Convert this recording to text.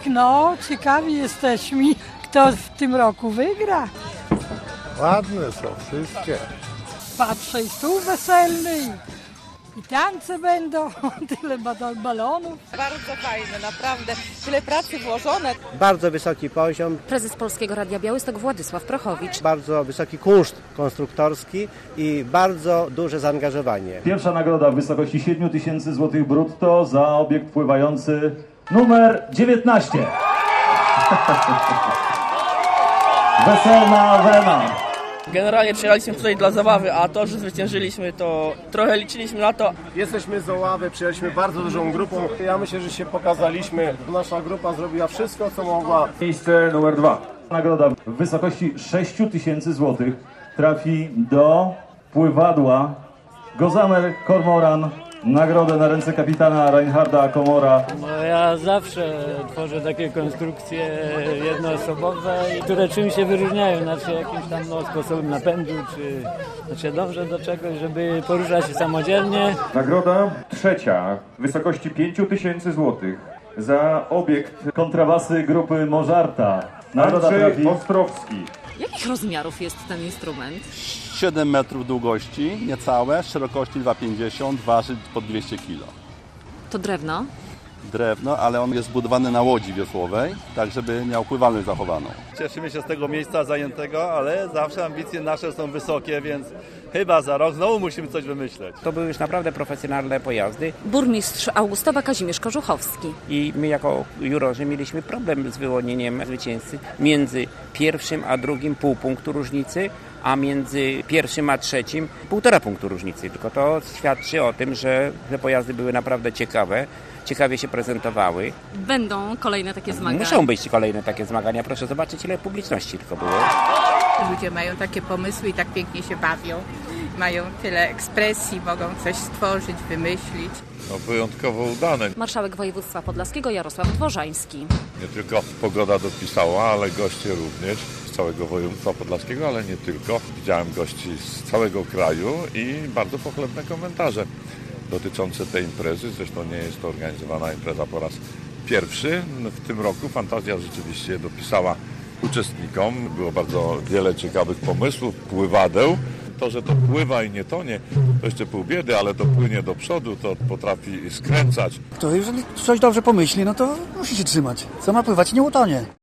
no ciekawi jesteśmy, kto w tym roku wygra. Ładne są wszystkie. Patrzę, i stół weselny, i tańce będą, tyle balonów. Bardzo fajne, naprawdę. Tyle pracy włożone. Bardzo wysoki poziom. Prezes Polskiego Radia Białystok Władysław Prochowicz. Bardzo wysoki kunszt konstruktorski i bardzo duże zaangażowanie. Pierwsza nagroda w wysokości 7 000 złotych brutto za obiekt pływający numer 19. Weselna Wena. Generalnie przyjechaliśmy tutaj dla zabawy, a to, że zwyciężyliśmy, to trochę liczyliśmy na to. Jesteśmy z Oławy, przyjechaliśmy bardzo dużą grupą. Ja myślę, że się pokazaliśmy. Nasza grupa zrobiła wszystko, co mogła. Miejsce numer 2. Nagroda w wysokości 6 000 złotych trafi do pływadła Gozamer Kormoran. Nagrodę na ręce kapitana Reinharda Komora. No ja zawsze tworzę takie konstrukcje jednoosobowe, które czymś się wyróżniają, znaczy jakimś tam sposobem napędu, czy znaczy dążę do czegoś, żeby poruszać się samodzielnie. Nagroda trzecia w wysokości 5 000 złotych za obiekt kontrabasy grupy Mozarta. Nagroda trafi Ostrowski. Jakich rozmiarów jest ten instrument? 7 metrów długości, niecałe, szerokości 2,50, waży po 200 kg. To drewno? Drewno, ale on jest zbudowany na łodzi wiosłowej, tak żeby miał pływalność zachowaną. Cieszymy się z tego miejsca zajętego, ale zawsze ambicje nasze są wysokie, więc chyba za rok znowu musimy coś wymyśleć. To były już naprawdę profesjonalne pojazdy. Burmistrz Augustowa Kazimierz Kożuchowski. I my jako jurorzy mieliśmy problem z wyłonieniem zwycięzcy między pierwszym a drugim pół punktu różnicy, a między pierwszym a trzecim 1,5 punktu różnicy. Tylko to świadczy o tym, że te pojazdy były naprawdę ciekawe, ciekawie się prezentowały. Będą kolejne takie zmagania? Muszą być kolejne takie zmagania. Proszę zobaczyć, ile publiczności tylko było. Ludzie mają takie pomysły i tak pięknie się bawią. Mają tyle ekspresji, mogą coś stworzyć, wymyślić. No, wyjątkowo udane. Marszałek województwa podlaskiego Jarosław Dworzański. Nie tylko pogoda dopisała, ale goście również z całego województwa podlaskiego, ale nie tylko. Widziałem gości z całego kraju i bardzo pochlebne komentarze dotyczące tej imprezy. Zresztą nie jest to organizowana impreza po raz pierwszy. W tym roku fantazja rzeczywiście dopisała uczestnikom. Było bardzo wiele ciekawych pomysłów, pływadeł. To, że to pływa i nie tonie, to jeszcze pół biedy, ale to płynie do przodu, to potrafi skręcać. To jeżeli coś dobrze pomyśli, no to musi się trzymać. Co ma pływać, nie utonie.